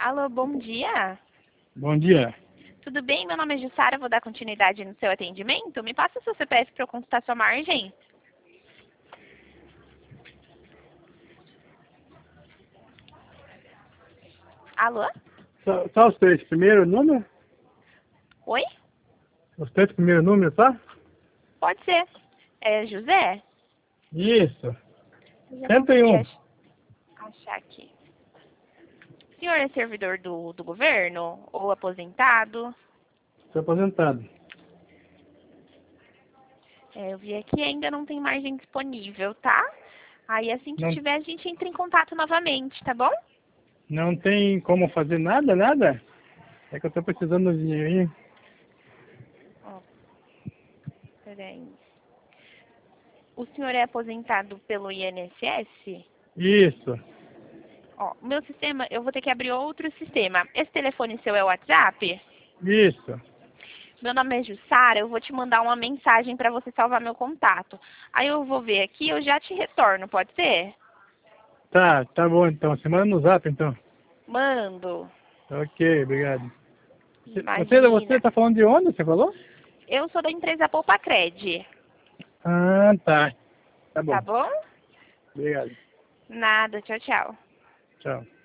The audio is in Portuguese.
Alô, bom dia. Bom dia. Tudo bem? Meu nome é Jussara, vou dar continuidade no seu atendimento. Me passa o seu CPF para eu consultar sua margem. Alô? Só os três primeiros números? Oi? Os três primeiros números, tá? Pode ser. É José? Isso. Eu já consegui 101. achar aqui. O senhor é servidor do governo ou aposentado? Estou aposentado. Eu vi aqui ainda não tem margem disponível, tá? Aí assim que Não, tiver a gente entra em contato novamente, tá bom? não tem como fazer nada, nada? É que eu estou precisando do dinheirinho. Ó, peraí. O senhor é aposentado pelo INSS? Isso. Ó, o meu sistema, eu vou ter que abrir outro sistema. Esse telefone seu é o WhatsApp? Isso. Meu nome é Jussara, eu vou te mandar uma mensagem para você salvar meu contato. Aí eu vou ver aqui, eu já te retorno, pode ser? Tá bom então. Você manda no zap então. Mando. Ok, obrigado. Você Imagina. tá falando de onde, você falou? Eu sou da empresa Poupacred, Ah, tá. Tá tá bom. bom? Obrigado. Nada, tchau, tchau. Tchau.